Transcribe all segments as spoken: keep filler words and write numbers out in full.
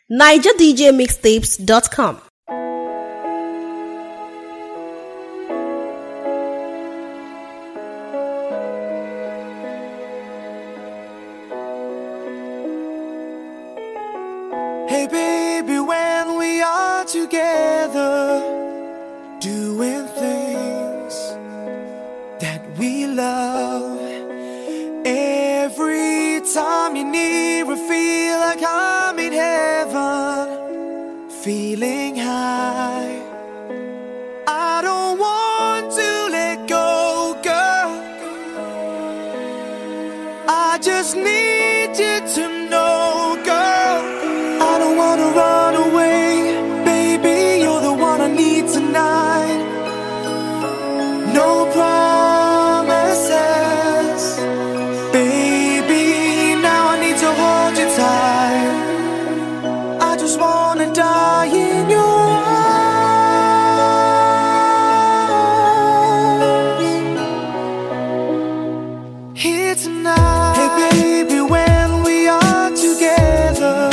niger d j mixtapes dot com. Hey baby, when we are together, doing things that we love, every time you're near I feel like I'm in heaven, feeling high. I don't want to let go, girl, I just need you to know, girl, I don't wanna run away. Baby, you're the one I need tonight. No promises. Baby, now I need to hold you tight. I just wanna die in your arms. Here tonight. Hey baby, when we are together,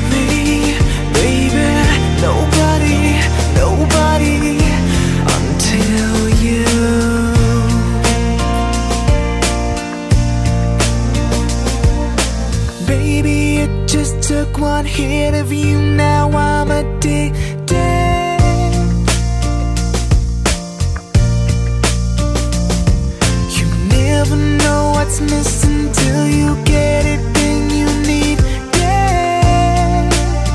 nobody, nobody until one hit of you, now I'm addicted. You never know what's missing till you get it, then you need it.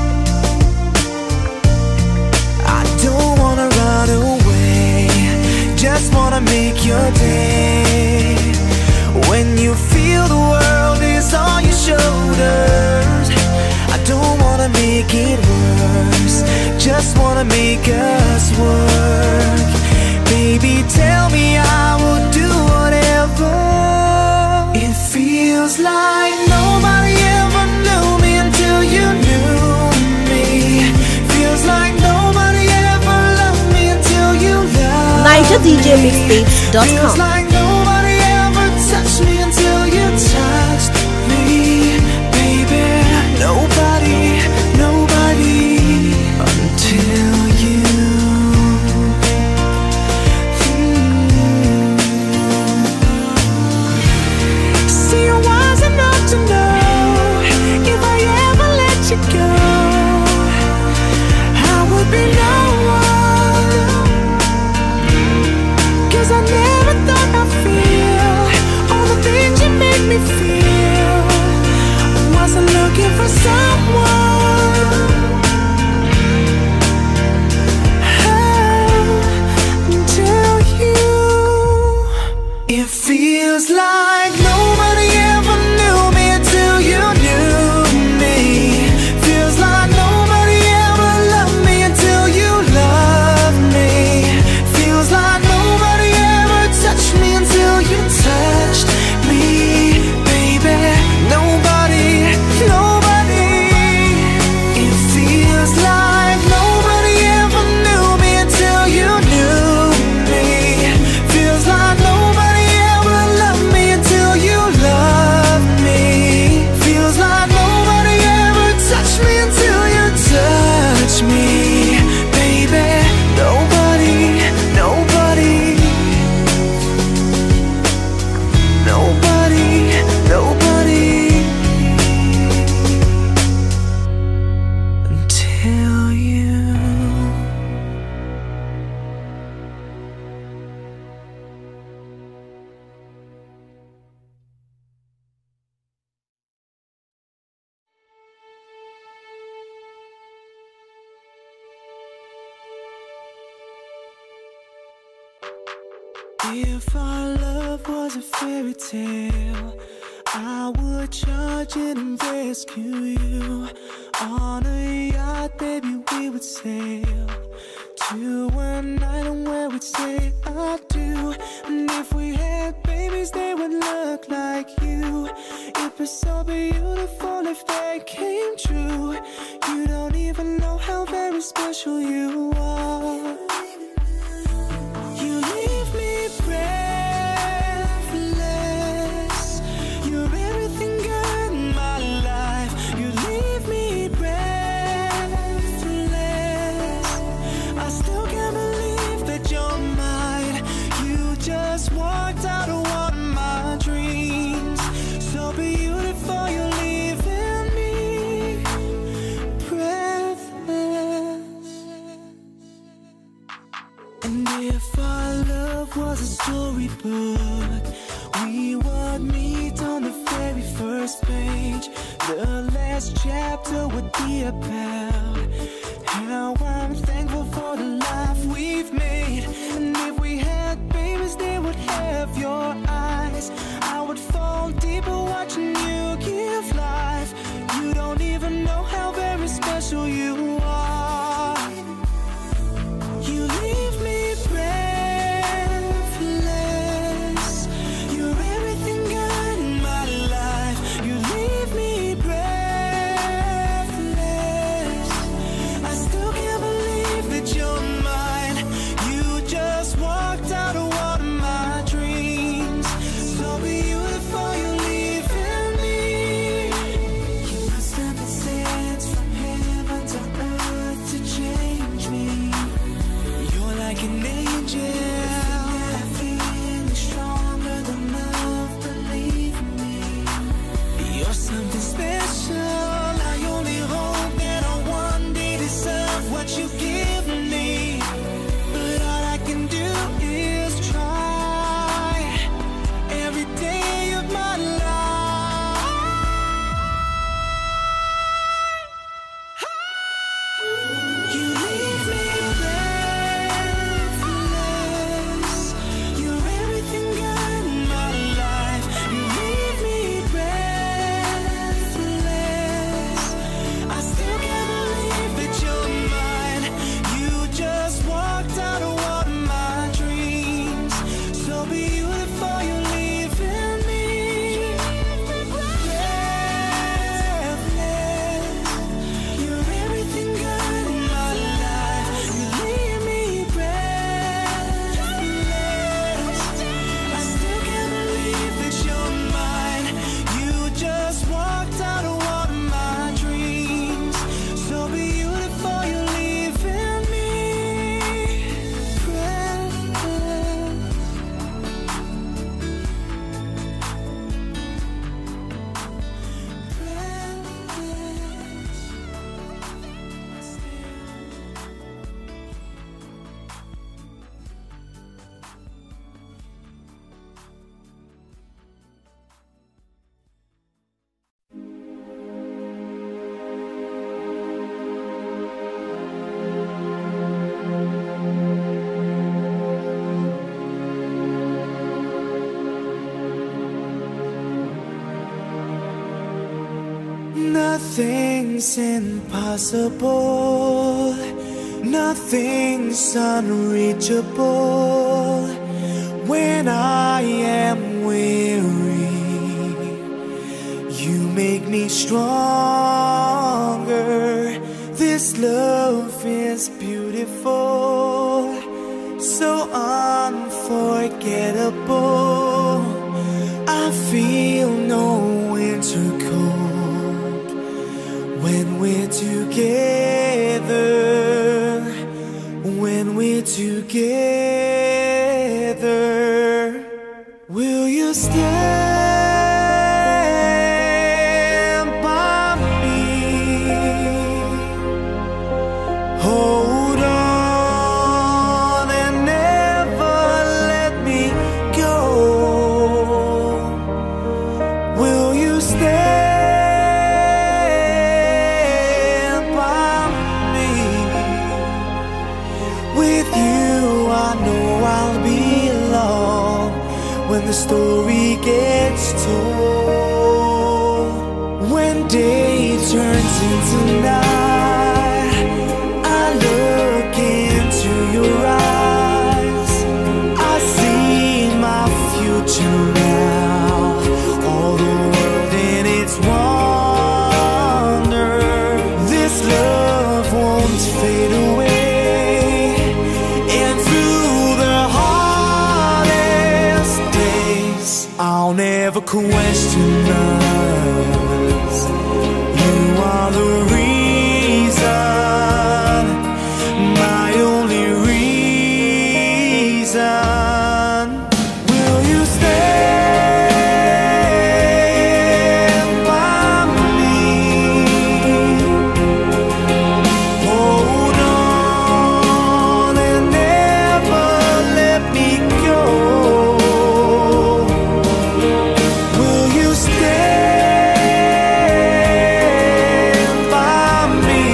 I don't wanna run away, just wanna make your day. When you feel the world is on your shoulders, I don't wanna make it worse, just wanna make us work. Baby, tell me I will do whatever. It feels like nobody ever knew me until you knew me. Feels like nobody ever loved me until you loved me. Niger D J Mixtapes dot com. Feels like nobody ever touched me until you touched me, baby. Nobody, nobody until you. Mm. See, I wasn't enough to know if I ever let you go, I would be no one. 'Cause I never thought I'd feel all the things you make me feel. I wasn't looking for someone. Oh, until you. It feels like nobody ever knew me until you knew me. Feels like nobody ever loved me until you loved me. Feels like nobody ever touched me until you touched me, baby. Nobody, nobody. It feels like nobody ever knew me until you knew me. Feels like nobody ever loved me until you loved me. Feels like nobody ever touched me until you touched me, baby. Nobody, nobody. Nobody, nobody until you. If our love was a fairy tale, I would charge it and rescue you. On a yacht, baby, we would sail to an island where we'd say I do. And if we had babies, they would look like you. It'd be so beautiful if they came true. You don't even know how very special you are. You leave me breathless. You're everything good in my life. You leave me breathless. I still can't believe that you're mine. You just walked out of one of my dreams. So beautiful, you're leaving me breathless. And if our love was a storybook, we would meet on the very first page. The last chapter would be about how I'm thankful for the life we've made. And if we had babies, they would have your eyes. I would fall deeper watching you give life. You don't even know how very special you are. You leave me breathless. You're everything good in my life. You leave me breathless. I still can't believe that you're mine. You Nothing's impossible, nothing's unreachable. When I am weary, you make me stronger. This love is beautiful, so unforgettable. I feel no winter cold when we're together, when we're together. Will you stand by me? Hold on and never let me go. Will you stand by me? With you I know I'll be alone when the story gets told. When day turns into night, I look into your eyes. I see my future now, all the world in its wonder. This love won't fade away, and through the hardest days I'll never question us. You are the reason, my only reason. Will you stand by me? Hold on and never let me go. Will you stand by me?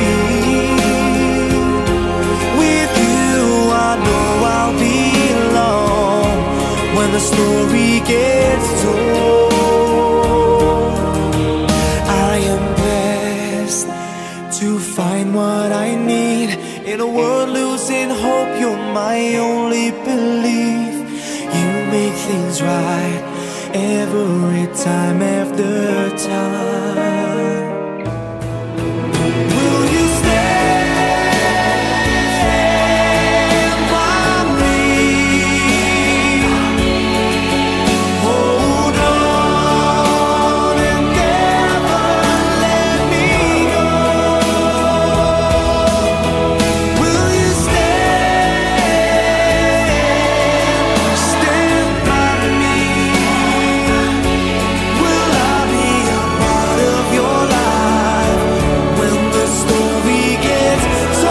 With you I know I'll be alone when the story gets told. I am blessed to find what I need in a world losing hope. You're my only belief. You make things right every time after time. Will you stand by me? Hold on and never let me go. Will you stand, stand by me? Will I be a part of your life when the story gets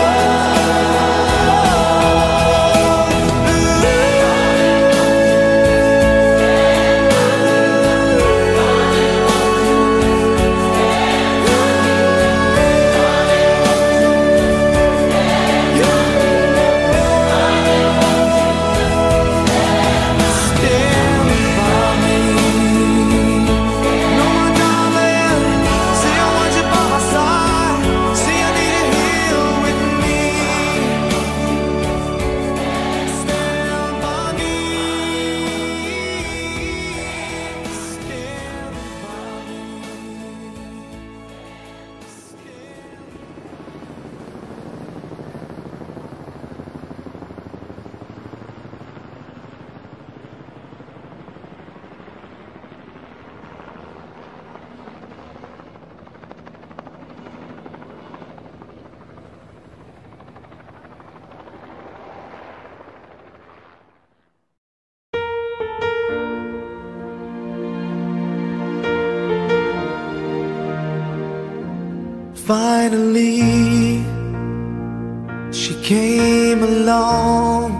Finally, she came along,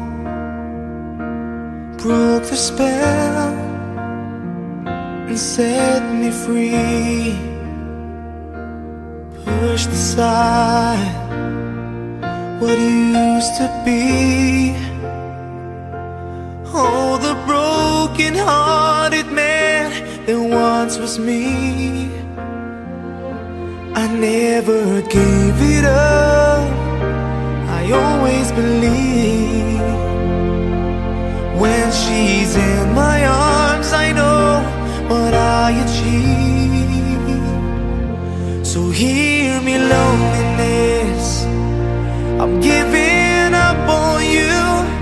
broke the spell, and set me free. Pushed aside what used to be. Oh, the broken-hearted man that once was me. I never gave it up. I always believe when she's in my arms, I know what I achieve. So hear me, loneliness, I'm giving up on you.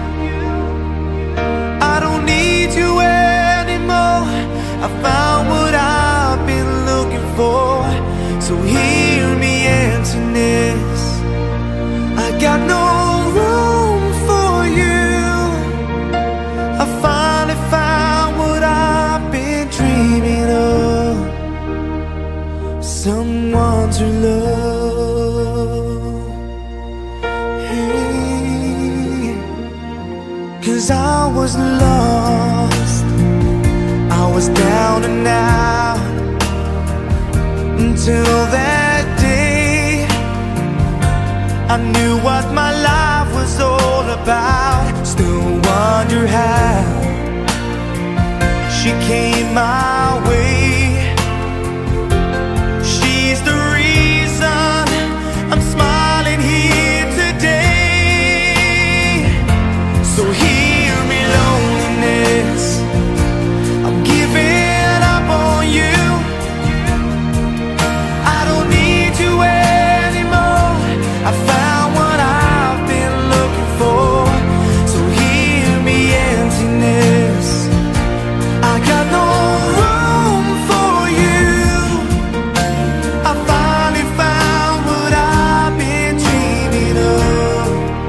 I don't need you anymore. I found what I've been looking for. So hear me, emptiness, I got no room for you. I finally found what I've been dreaming of, someone to love. Hey, 'cause I was lost, I was down and out, until that day I knew what my life was all about. Still wonder how she came my way. She's the reason I'm smiling here today. So hear me, loneliness, I'm giving up on you. I don't need you anymore. I found what I've been looking for. So hear me, emptiness, I got no room for you. I finally found what I've been dreaming of,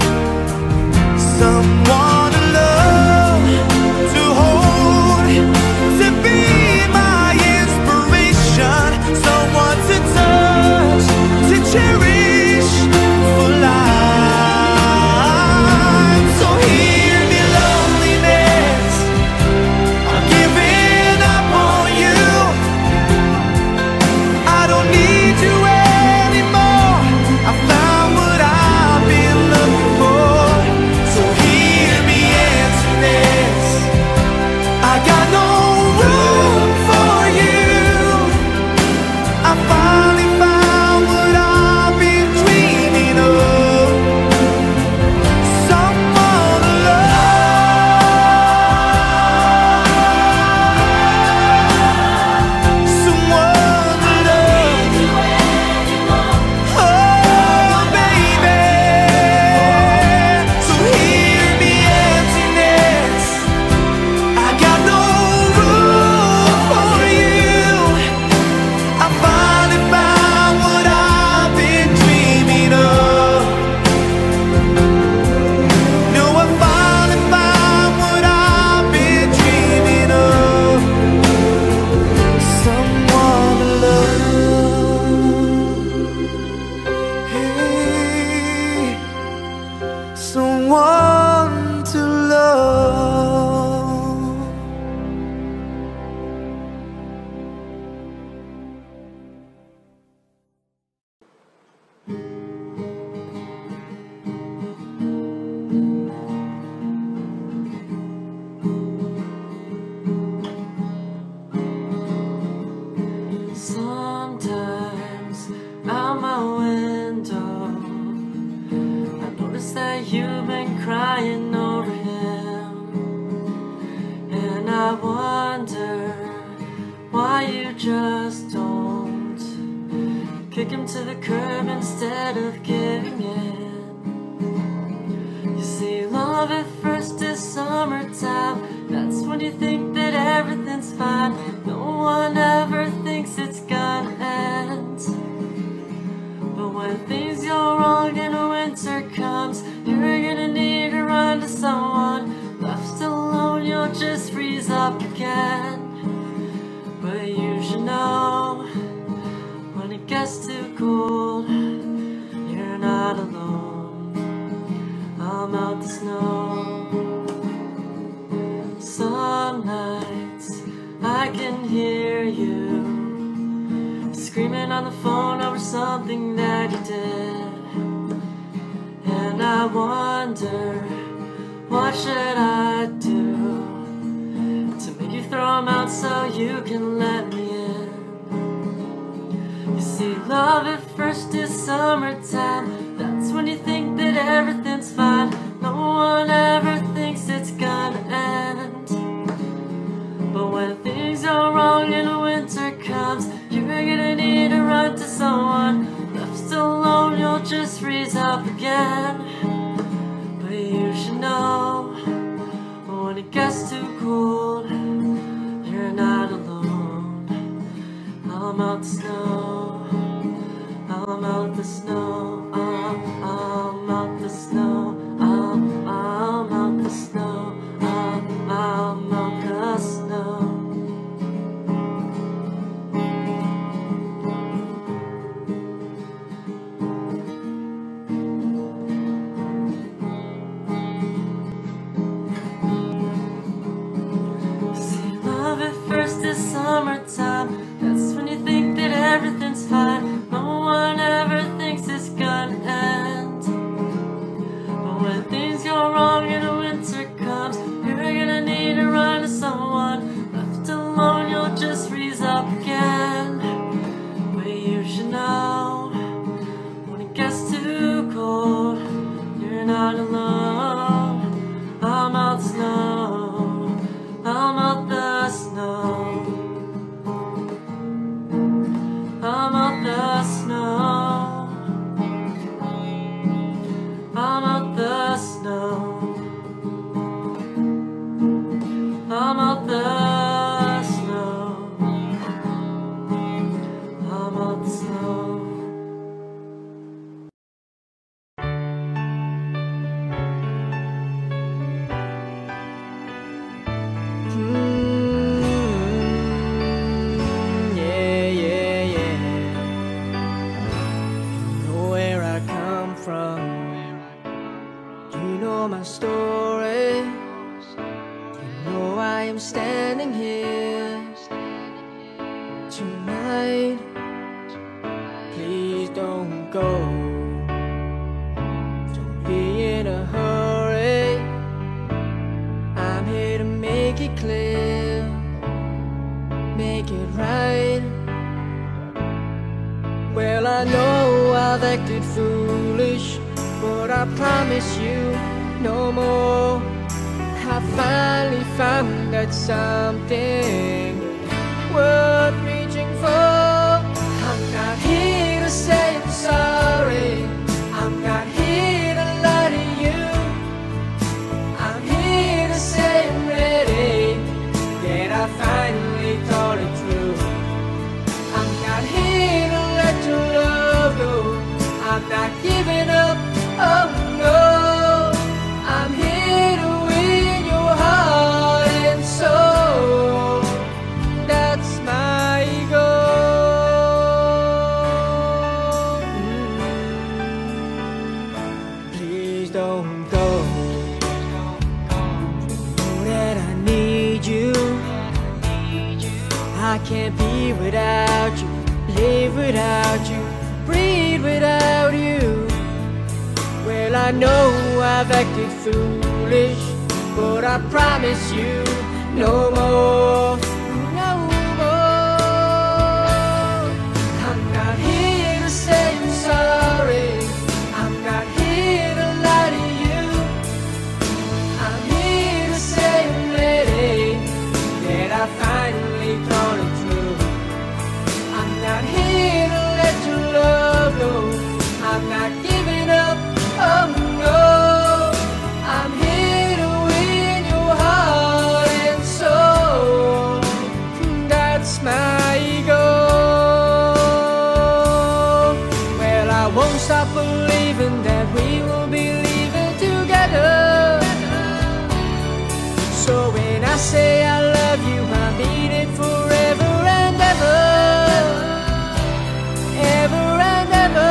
someone to love, to hold, to be my inspiration, someone to touch, to cherish for life. So hear me, loneliness, I'm giving up on you. I don't need you anymore. I found what I've been looking for. So hear me, emptiness, I got no room for you. I finally found what I've been dreaming of, someone to love, someone to love. Oh, baby. So hear me, emptiness, I got no room for you. I finally found what I've been dreaming of. No, I finally found what I've been dreaming of, someone to love. Hey, someone to love. Sometimes out my window I notice that you've been crying over him, and I wonder why you just don't kick him to the curb instead of giving in. You see, love at first is summertime. That's when you think that everything's fine. No one ever thinks it's gonna end. But when things go wrong and winter comes, you're gonna need to run to someone. Left alone, you'll just freeze up again. But you should know, when it gets too cold, you're not alone. I'll melt the snow. Some nights I can hear you screaming on the phone over something that you did, and I wonder, what should I do to make you throw them out so you can let me in? You see, love at first is summertime. That's when you think that everything's fine. No one ever thinks it's gonna end. But when things are wrong and winter comes, you're gonna need to run to someone. Left alone, you'll just freeze up again. But you should know, when it gets too cold, you're not alone. I'll melt the snow, I'll melt the snow, I'll, I'll melt the snow, I'll, I'll melt the snow, I'll, I'll melt the snow. First is summertime. That's when you think that everything's fine. No one ever thinks it's gonna end. But when things go wrong and winter comes, you're gonna need to run to someone. Left alone, you'll just freeze up again. But you should know, when it gets too cold, you're not alone. I'll melt snow, I'll melt the snow, I'll melt the snow, I'll melt the snow, I'll melt the snow, I'll melt the snow. My story, you know I am standing here tonight. Please don't go, don't be in a hurry. I'm here to make it clear, make it right. Well, I know I've acted foolish, but I promise you no more. I finally found that something worth reaching for. I'm not here to say I'm sorry, I'm not here to lie to you. I'm here to say I'm ready, that I finally thought it through. I'm not here to let your love go, I'm not giving up, oh no. I'm here to win your heart and soul. That's my goal. Mm. Please don't go. Know that I need you. I can't be without you, live without you, breathe without you. Well, I know I've acted foolish, but I promise you no more, no more. I'm not here to say I'm sorry, I'm not here to lie to you. I'm here to say I'm ready, that I finally thought it through. I'm not here to let your love go, I'm not giving up, oh no. I'm here to win your heart and soul. That's my goal. Well, I won't stop believing that we will be leaving together. So when I say I love you, I mean it forever and ever, ever and ever.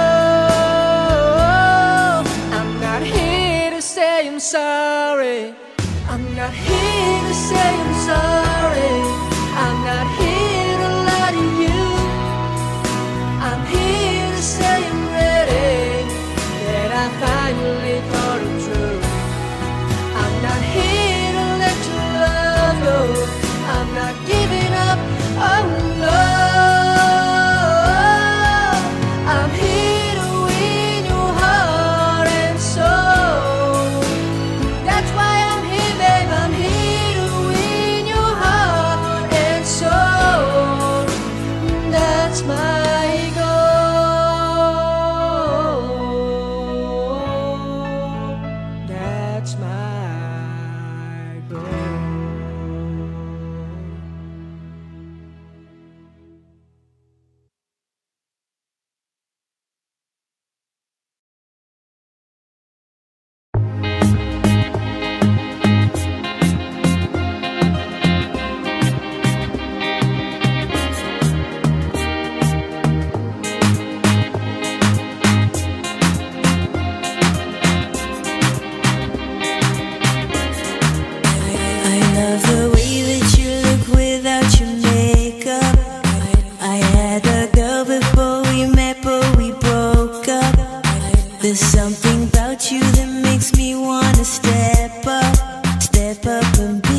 I'm sorry, I'm not here to say I'm sorry, I'm not here to lie to you. I'm here to say I'm ready, that I finally thought it through. I'm not here to let your love go, I'm not giving up, oh no. I'm here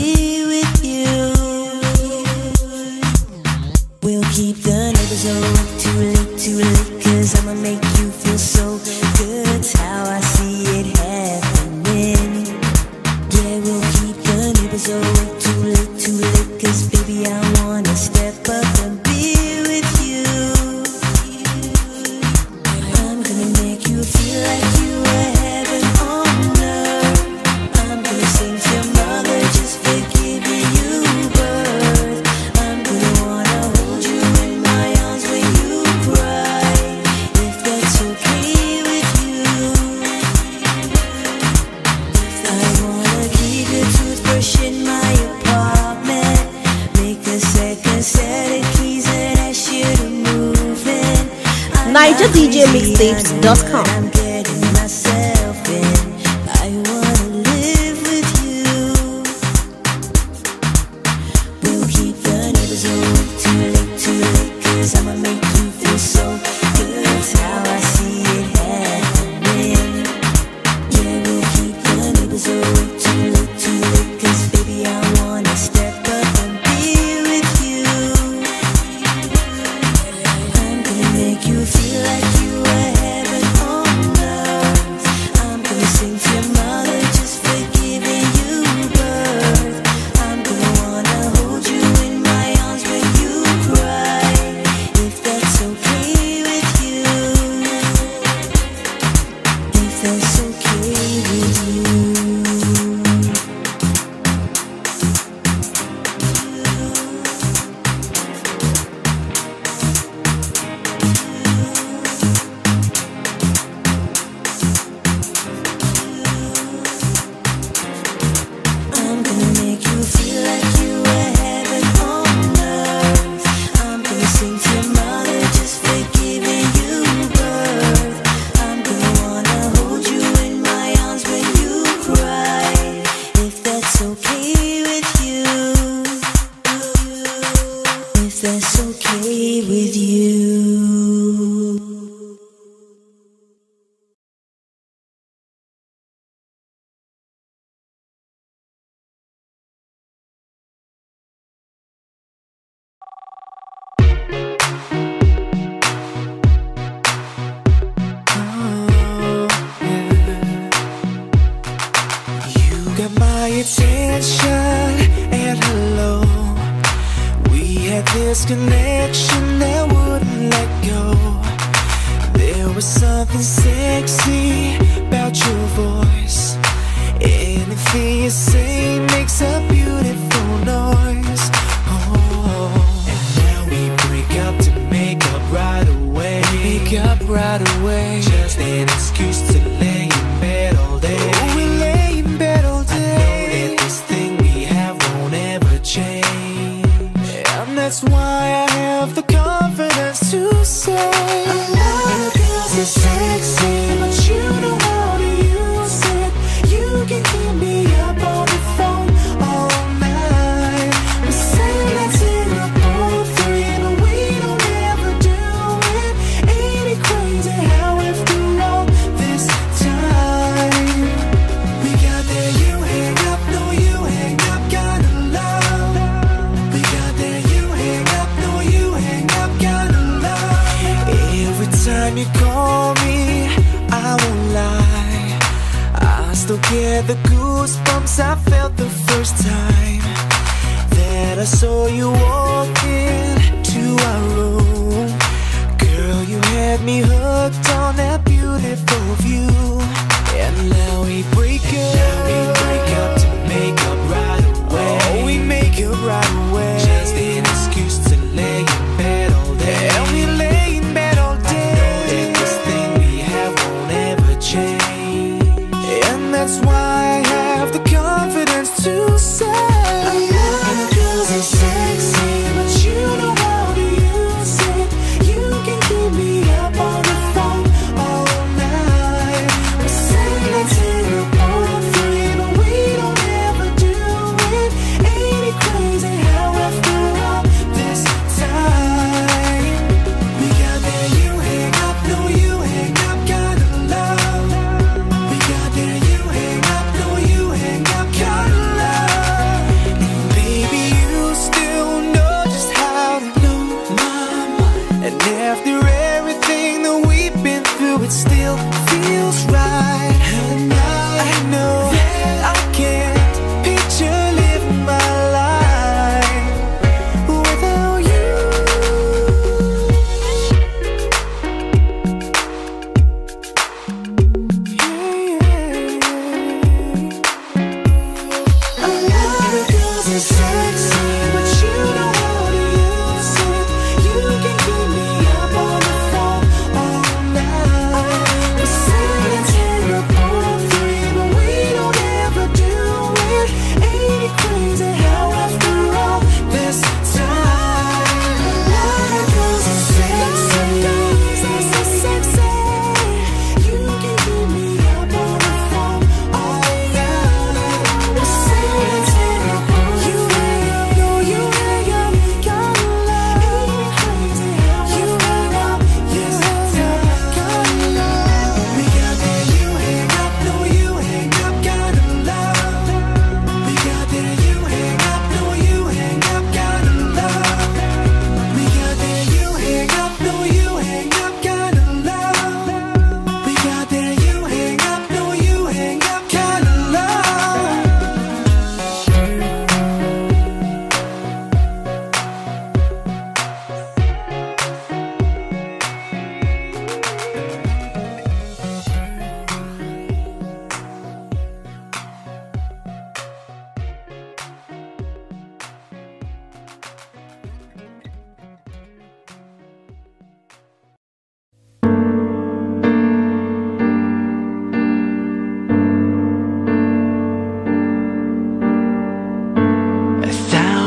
be with you. We'll keep the neighbors awake too late, too late, cause I'ma make you feel so good. That's how I see it happening. Yeah, we'll keep the neighbors awake too late, too late, cause baby I wanna step up and be with you. I'm gonna make you feel like you were heaven on earth. I'm gonna sing to your mother just for giving you birth. I'm gonna wanna hold you in my arms when you cry, if that's okay with you. I wanna keep your toothbrush in my apartment, make a second set of keys and ask you to move in. Niger D J Mixtapes dot com. I'm getting myself in. I wanna live with you. We'll keep the neighbors awake too late, too late, cause I'ma make you feel so good. That's how I see it happening. Yeah, we'll keep the neighbors awake too late, too late, cause baby I wanna step up and be with you. I'm gonna make you feel like you were heaven on earth. I'm gonna sing to your mother just for giving you birth. I'm gonna wanna hold you in my arms when you cry, if that's okay with you. If that's okay with you. I'm gonna make you feel like you were heaven on earth. I'm gonna sing to your mother just for giving you birth. I'm gonna wanna hold you in my arms when you cry, if that's okay with you. If that's okay with you. You got my attention, and hello. We had this connection that wouldn't let go. There was something sexy about your voice. Anything you say makes a beautiful noise. Oh, and now we break up to make up right away. Make up right away. Just an excuse to lay in bed all day. Oh, we lay in bed all day. I know that this thing we have won't ever change, and that's why I have the confidence to say a lot of girls are sexy, but you know how to use it. You can keep me up on the phone all night. We say let's hit up all three, but we don't ever do it. Ain't it crazy how after all this time we got that you hang up, no you hang up kind of love. We got that you hang up, no you hang up kind of love. Every time you call me, I won't lie, I still get the goosebumps I felt the first time that I saw you walk into our room. Girl, you had me hooked on that beautiful view. And now we break up. Now we break up to make up right away. Oh, we make up right away. Just an excuse to lay in bed all day. And we lay in bed all day. I know that this thing we have won't ever change, and that's why I have the confidence to say a lot of girls are sexy, but you know how to use it. You can keep me up on the phone all night. We say let's hit up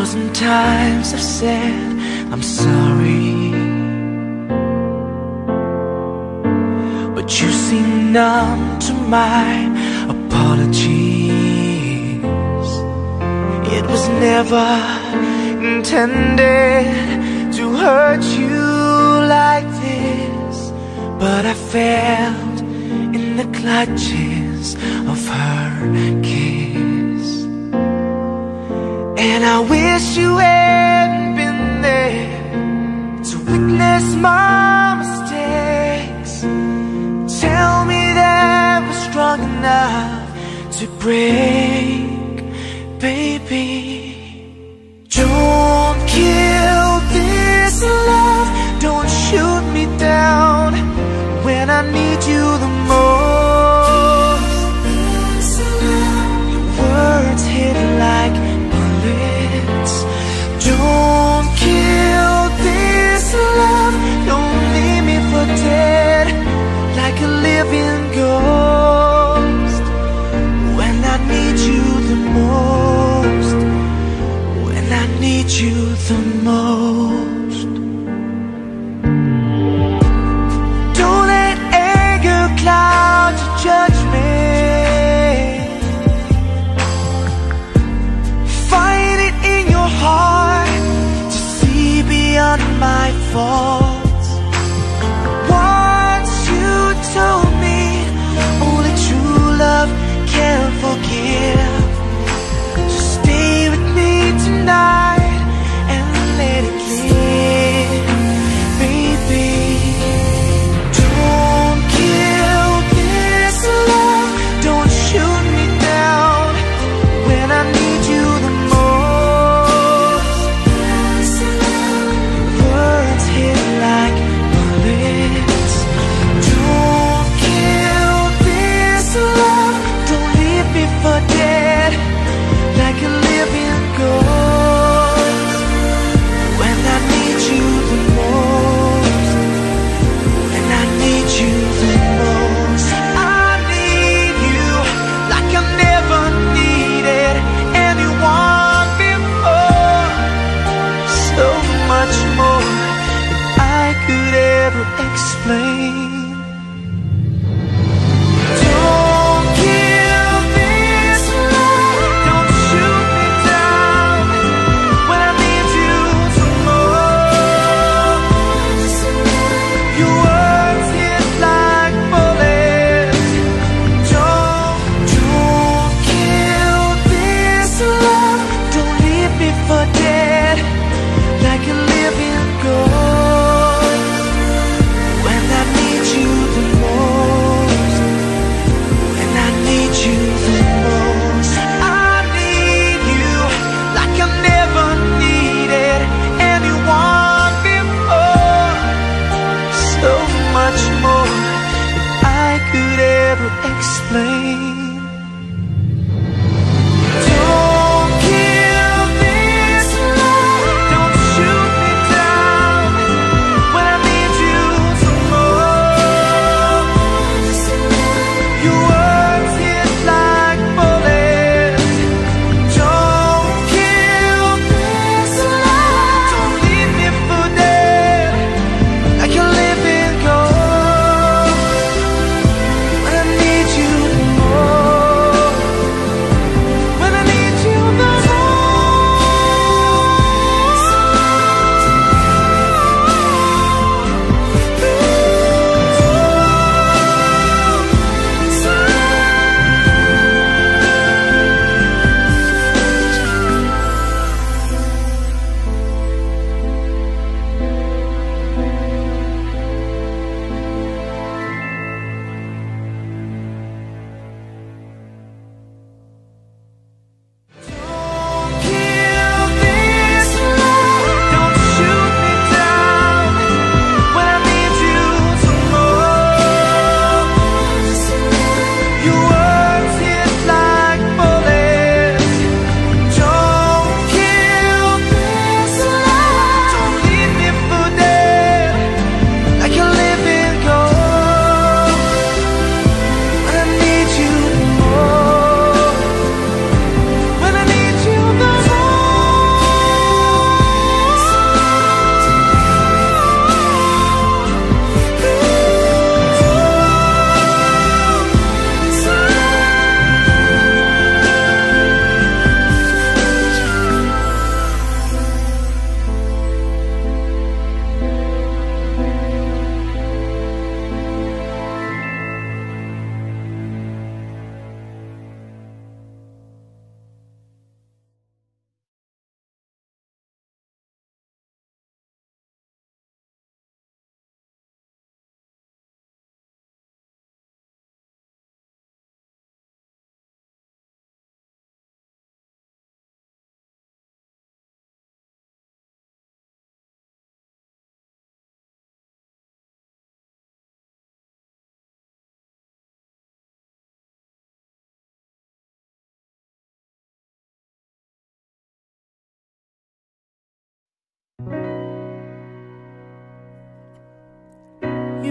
thousand times I've said I'm sorry, but you seem numb to my apologies. It was never intended to hurt you like this, but I fell in the clutches of her kiss. And I wish you hadn't been there to witness my mistakes. Tell me that we're strong enough to break, baby. Don't kill this love, don't shoot me down when I need you the most. Your words hit like bullets. Don't kill this love, don't leave me for dead like a living ghost when I need you the most, when I need you the most. Don't let anger cloud your judgment. Find it in your heart to see beyond my faults. Once you told me only true love can forgive. So stay with me tonight and let it live.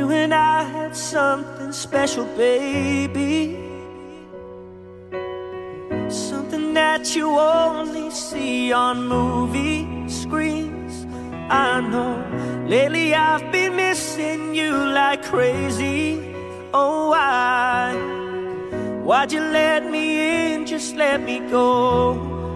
you and I had something special, baby. Something that you only see on movie screens. I know lately I've been missing you like crazy. Oh, why? Why'd you let me in? Just let me go.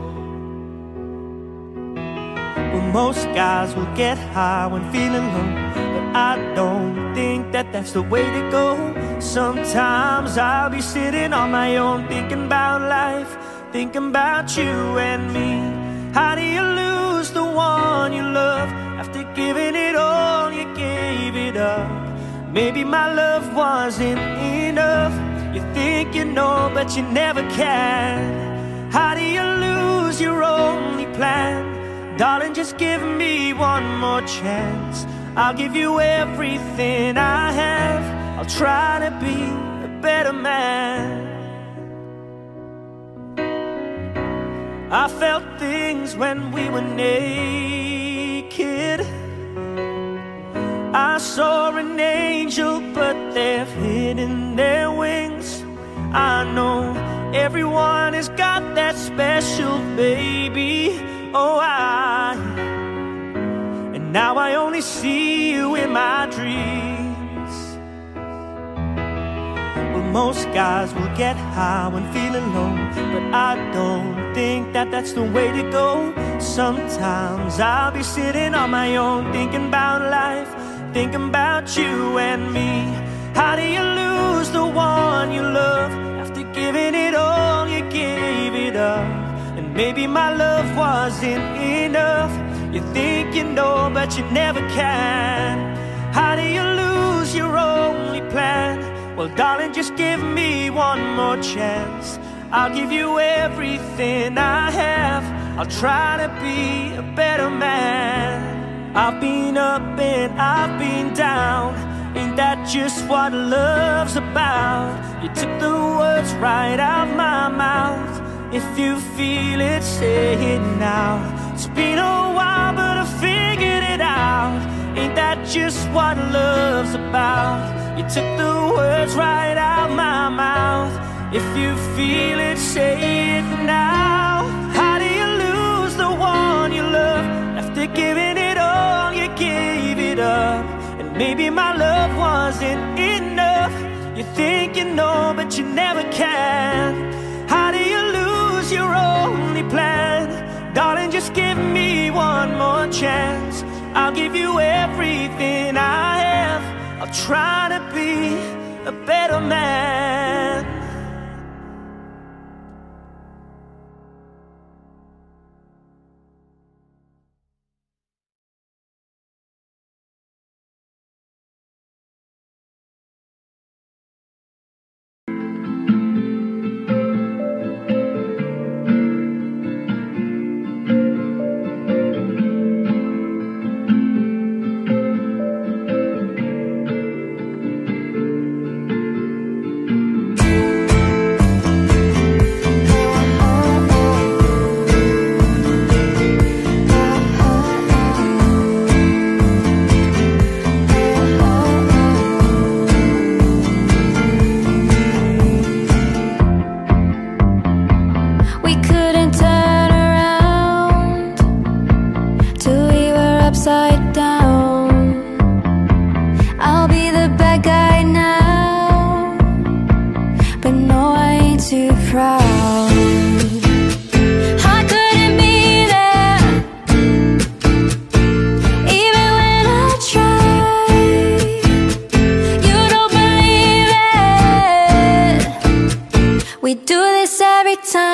Well, most guys will get high when feeling low, but I don't think that that's the way to go. Sometimes I'll be sitting on my own, thinking about life, thinking about you and me. How do you lose the one you love after giving it all? You gave it up. Maybe my love wasn't enough. You think you know, but you never can. How do you lose your only plan? Darling, just give me one more chance. I'll give you everything I have. I'll try to be a better man. I felt things when we were naked. I saw an angel, but they've hidden their wings. I know everyone has got that special baby. Oh, I. And now I only see you in my dreams. Well, most guys will get high when feeling low, but I don't think that that's the way to go. Sometimes I'll be sitting on my own, thinking about life, thinking about you and me. How do you lose the one you love after giving it all? You gave it up. And maybe my love wasn't enough. You think you know, but you never can. How do you lose your only plan? Well, darling, just give me one more chance. I'll give you everything I have. I'll try to be a better man. I've been up and I've been down. Ain't that just what love's about? You took the words right out my mouth. If you feel it, say it now. It's been a while, but I figured it out. Ain't that just what love's about? You took the words right out my mouth. If you feel it, say it now. How do you lose the one you love after giving it all? You gave it up. And maybe my love wasn't enough. You think you know, but you never can. How do you lose your only plan? Darling, just give me one more chance. I'll give you everything I have. I'll try to be a better man.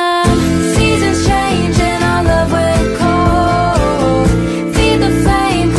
Seasons change and our love will cold. Feed the flame.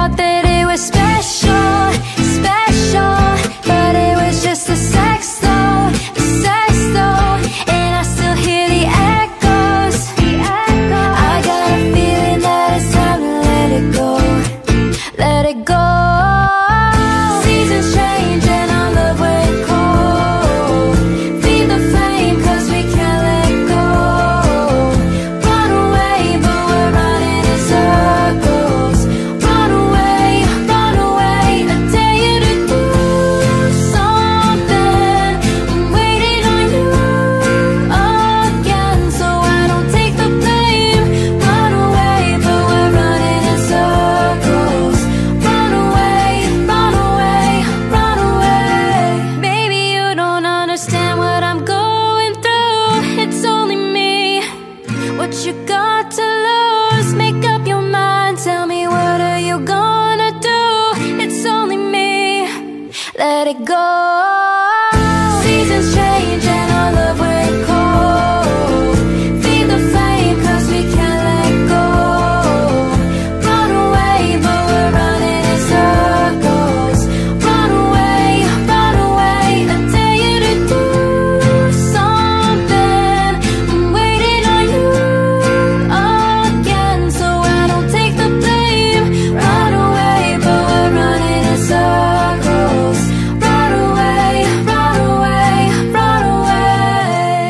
thought that it was special, special, but it was just a sex though, a sex though, and I still hear the echoes, the echoes. I got a feeling that it's time to let it go, let it go. Seasons change and our love went cold. Feed the flame 'cause we can't let go. Run away, but we're running in circles. Run away, run away. I dare you to do something. I'm waiting on you again, so I don't take the blame. Run away, but we're running in circles. Run away, run away, run away. Baby, you don't understand what I'm going through. It's only me. What you got to lose? Make up your mind. Tell me, what are you gonna do? It's only me. Let it go. Seasons change and our love went cold. Feed the flame 'cause we can't let go. Run away, but we're running in circles. Run away, run away. I dare you to do something. I'm waiting on you again, so I don't take the blame. Run away, but we're running in circles. Run away, run away, run away.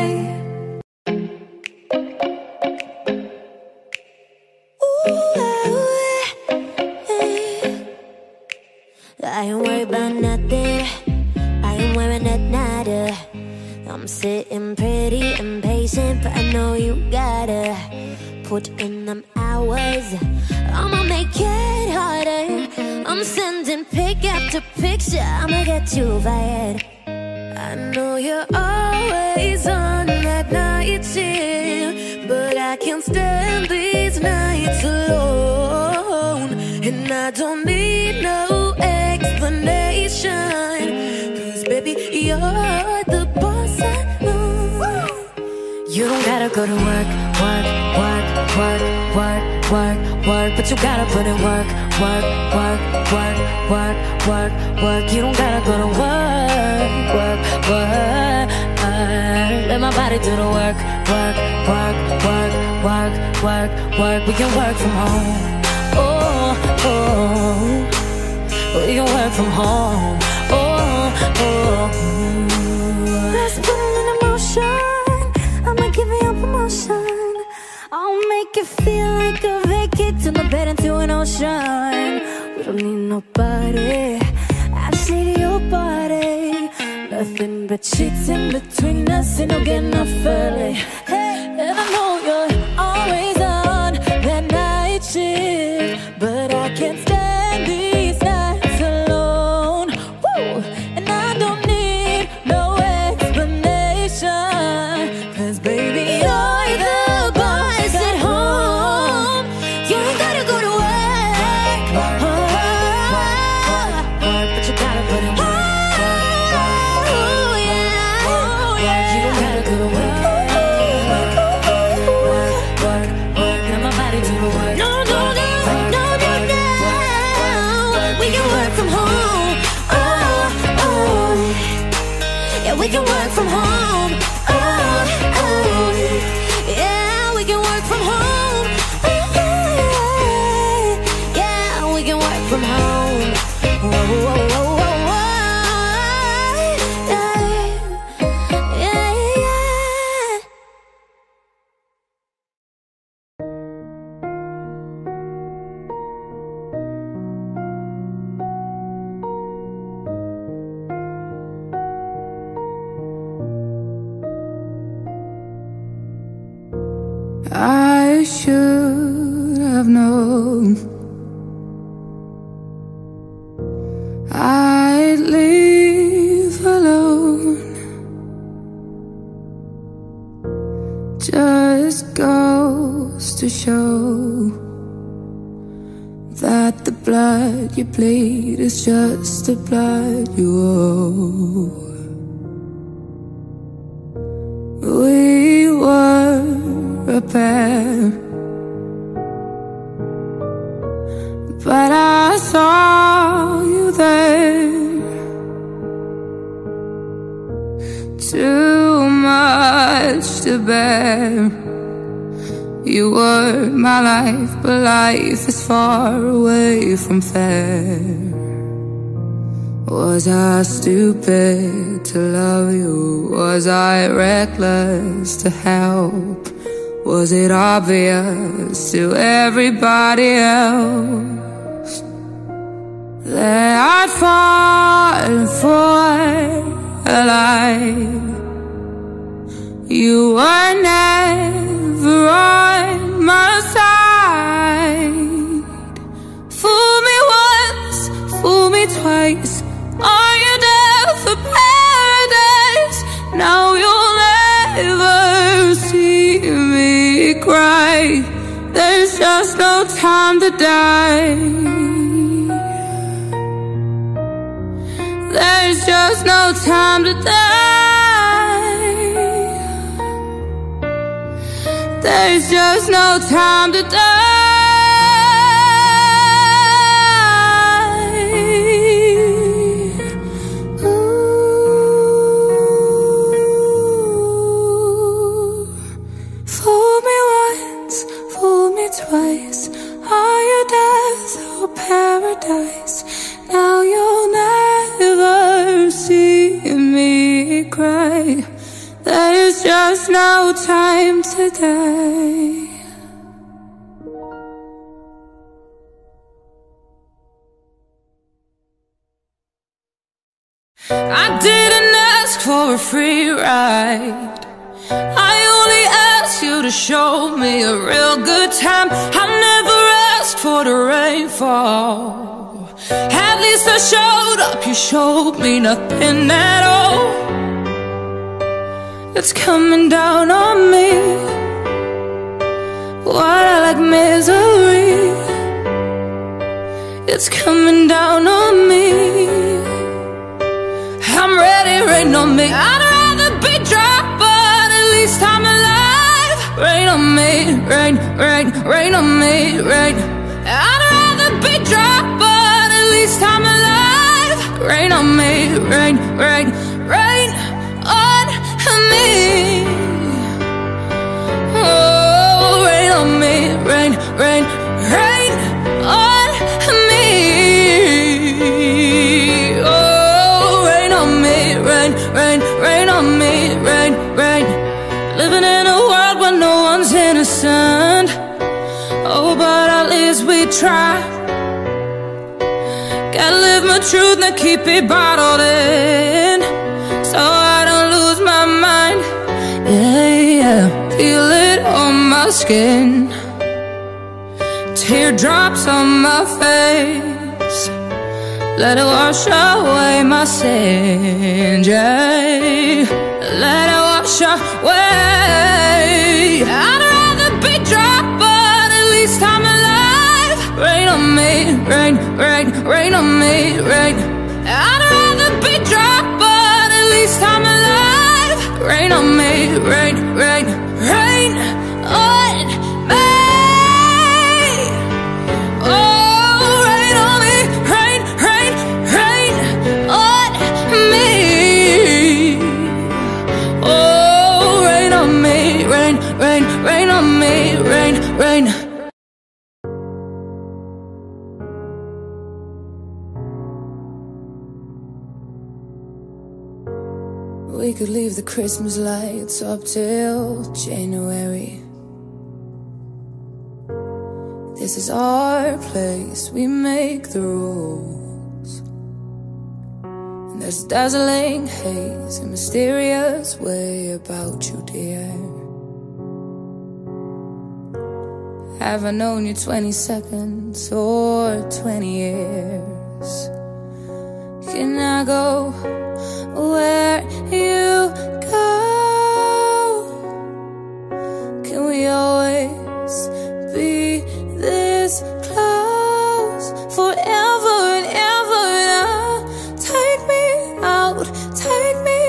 I ain't worried about nothing. I ain't wearing that nada. I'm sitting pretty impatient, but I know you gotta put in them hours. I'ma make it harder. I'm sending pic after picture. I'ma get you fired. I know you're always on that night shift, but I can't stand these nights alone. And I don't need no explanation, 'cause baby, you're the boss I know. You don't gotta go to work, work, work, work, work, work, work, but you gotta put in work, work, work, work, work, work, work. You don't gotta go to work, work, work. Let my body do the work, work, work, work, work, work, work. We can work from home. Oh, oh. We can work from home. Oh, oh. Let's put it in motion. I'ma give you a promotion. I'll make it feel like a vacate, turn the bed into an ocean. We don't need nobody. I see your body. Nothing but sheets in between us, ain't no getting off early. Hey, and I know you're always on that night shift, but I can't stand these nights alone. Woo! And I don't need no explanation, 'cause baby, you're the boss at home. You ain't gotta go to work, Work, oh, work, but you gotta put in work, work, work. oh, yeah, oh, yeah. You don't gotta go to work, work, work, work, work. Let my body do the work. No, no, no, no, no, no. We can work from home. Oh, oh. Yeah, we can work from home. Oh, oh. Yeah, we can work from home. Oh, yeah, we can work from home. Whoa, whoa, whoa, whoa, whoa. Yeah, yeah, yeah. I should have known I'd leave alone. Just goes to show that the blood you bleed is just the blood you owe. We were a pair, but I saw you there. Too much to bear. You were my life, but life is far away from fair. Was I stupid to love you? Was I reckless to help? Was it obvious to everybody else that I'd fallen for a lie? You were never on my side. Fool me once, fool me twice. Are you there for paradise? Now you'll never see me cry. There's just no time to die. There's just no time to die. There's just no time to die. Twice, are you death or paradise? Now you'll never see me cry. There's just no time to die. I didn't ask for a free ride. I only asked you to show me a real good time. I never asked for the rainfall. At least I showed up, you showed me nothing at all. It's coming down on me. What I like misery. It's coming down on me. I'm ready, rain on me. I'd rather be dry, but at least I'm alive. Rain on me, rain, rain, rain on me, rain. I'd rather be dry, but at least I'm alive. Rain on me, rain, rain, rain on me. Oh, rain on me, rain, rain, rain on me. Oh, rain on me, rain, rain, rain on me, rain, rain. Living in a world where no one's innocent. Oh, but at least we try. Gotta live my truth, not keep it bottled in, so I don't lose my mind. Yeah, yeah, feel it on my skin. Teardrops on my face. Let it wash away my sins, yeah. Let it wash away. I'd rather be dry, but at least I'm alive. Rain on me, rain, rain, rain on me, rain. I'd rather be dry, but at least I'm alive. Rain on me, rain, rain, rain on me. Oh, rain on me, rain, rain, rain on me. Oh, rain on me, rain, rain, rain on me, rain, rain. We could leave the Christmas lights up till January. This is our place, we make the rules. And there's a dazzling haze, a mysterious way about you, dear. Have I known you twenty seconds or twenty years? Can I go where you go? Can we always be this close forever and ever? Now take me out, take me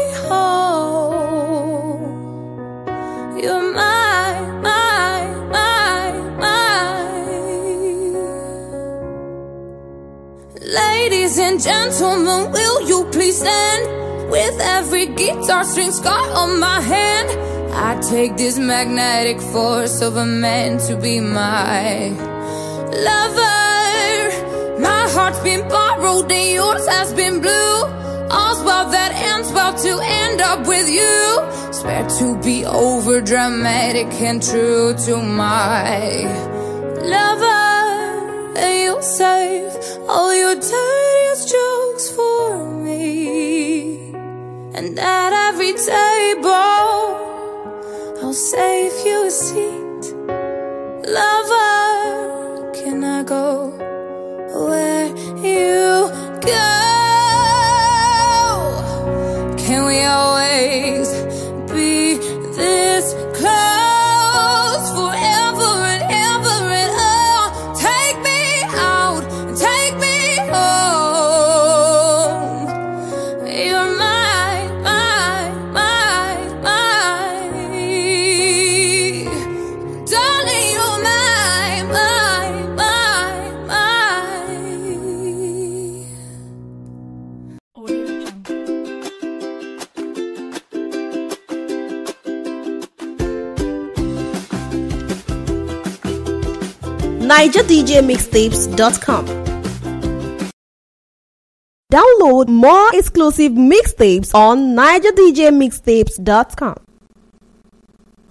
home. You're mine, mine, mine, mine. Ladies and gentlemen, will you please stand? With every guitar string scar on my hand, I take this magnetic force of a man to be my lover. My heart's been borrowed and yours has been blue. All's well that ends well to end up with you. Swear to be over dramatic and true to my lover. And you'll save all your dirtiest jokes for me. And at every table I'll save you a seat. Lover, can I go where you go? Can we always be this close forever and ever and oh, take me out, take me home. You're mine, mine, mine, mine. Darling, you're mine, mine, mine, mine. Niger D J Mixtapes dot com. Download more exclusive mixtapes on Niger D J Mixtapes dot com.